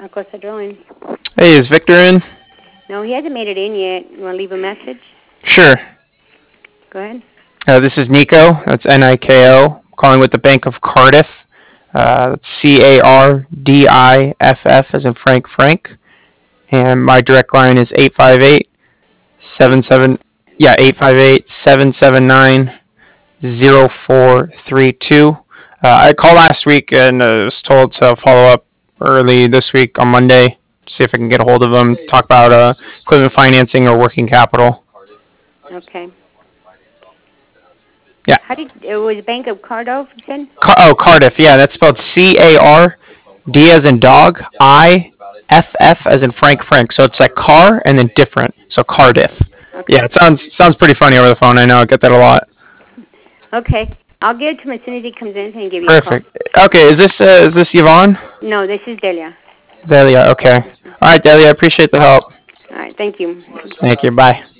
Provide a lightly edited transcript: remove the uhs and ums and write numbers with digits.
Acosta Drilling. Hey, is Victor in? No, he hasn't made it in yet. You want to leave a message? Sure. Go ahead. This is Nico. That's Niko. Calling with the Bank of Cardiff. That's CARDIFF as in Frank. And my direct line is 858 yeah, 858-779-0432. I called last week and was told to follow up early this week on Monday. See if I can get a hold of them. Talk about equipment financing or working capital. Okay. Yeah. How did it was Bank of Cardiff? You said? Cardiff. Yeah, that's spelled CARD as in dog, IFF as in Frank. So it's like car and then different. So Cardiff. Okay. Yeah, it sounds pretty funny over the phone. I know. I get that a lot. Okay. I'll get it to him as soon as he comes in and give you Perfect. a call. Okay, is this Yvonne? No, this is Delia. Delia. Okay. All right, Delia. I appreciate the help. All right. Thank you. Thank you. Bye.